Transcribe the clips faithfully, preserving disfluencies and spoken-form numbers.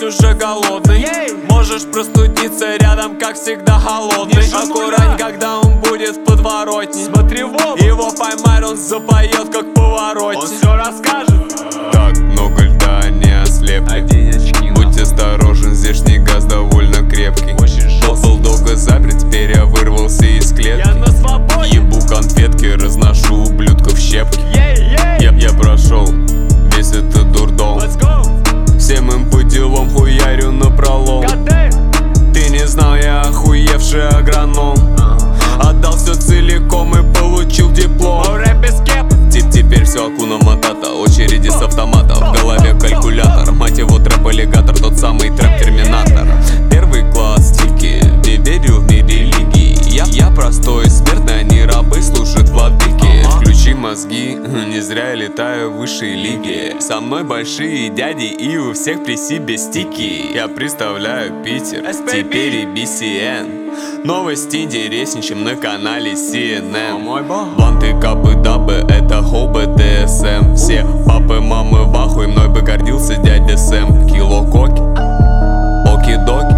уже голодный. Можешь простудиться рядом, как всегда холодный. Аккурать, когда он будет в подворотне. Смотри в оба. Его поймать, он запоет, как повороте. Он все расскажет. Так много льда, не ослепни. Одень очки. Будь осторожен, здешний газ довольно крепкий. Очень жестко. Был долго запрет, теперь я вырвался из клетки. Я на свободе. Ебу конфетки, разношу ублюдков щепки. Я, я прошел весь этот дурдом. Let's go. Всем им по делам хуярю напролом. Ты не знал, я охуевший агроном. Отдал все целиком и получил диплом. Тип теперь все акуна матата. Очереди с автомата. В голове калькулятор. Мать его трэп-аллигатор. Тот самый трэп-терминатор. Первый класс тики. Не верю в мир религии. Я, я простой смертный, они рабы служат владыке. Включи мозги, не зря я летаю в высшей лиге. Со мной большие дяди и у всех при себе стики. Я представляю Питер, теперь и би си эн. Новости интереснее, чем на канале си эн эн. Бланты, капы, дабы, это хоу бэ дэ эс эм. Все папы, мамы в ахуе, мной бы гордился дядя Сэм. Кило коки, оки-доки.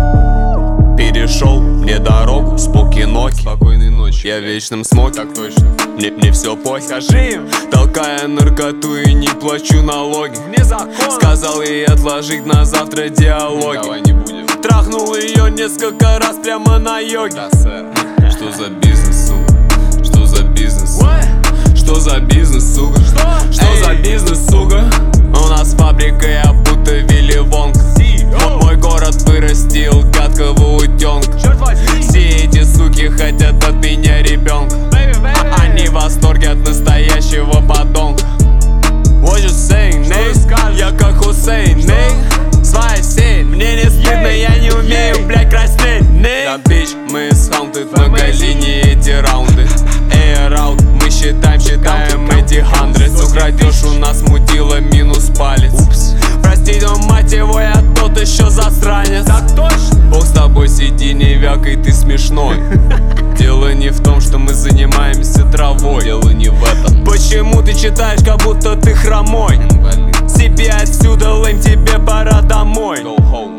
Перешел мне дорогу с поки-ноки. Спокойной ночи. Я в вечном смоке. Так точно. Мне, мне все похер. Скажи им. Толкая наркоту и не плачу налоги. Вне закона. Сказал ей отложить на завтра диалоги. Давай не будем. Трахнул ее несколько раз прямо на йоге. Да, сэр. Что за бизнес, сука? Что за бизнес? What? Что за бизнес, сука? Что? Что Эй. за бизнес, сука? У нас фабрика, я будто Вилли Вонг. Мой город вырастил гадкого утенка. Черт возьми. Все эти суки хотят от меня ребенка. Baby, baby. А они в восторге от настоящего подонка. What you saying, nigga? Я как Хусейн, nigga. Свои семь, мне не стыдно, я не умею, блядь, краснеть, nigga. Да, бич, мы схаунтед в магазине эти раунды. Эй, раут, мы считаем, считаем эти хандрес. Украдешь у нас мудила минус палец. Прости, но мать его, я тот еще засранец. Так точно. Бог с тобой, сиди, не вякай, ты смешной. Дело не в том, что мы занимаемся травой. Дело не в этом. Почему ты читаешь, как будто ты хромой? Себе отсюда, лэм, тебе пора домой.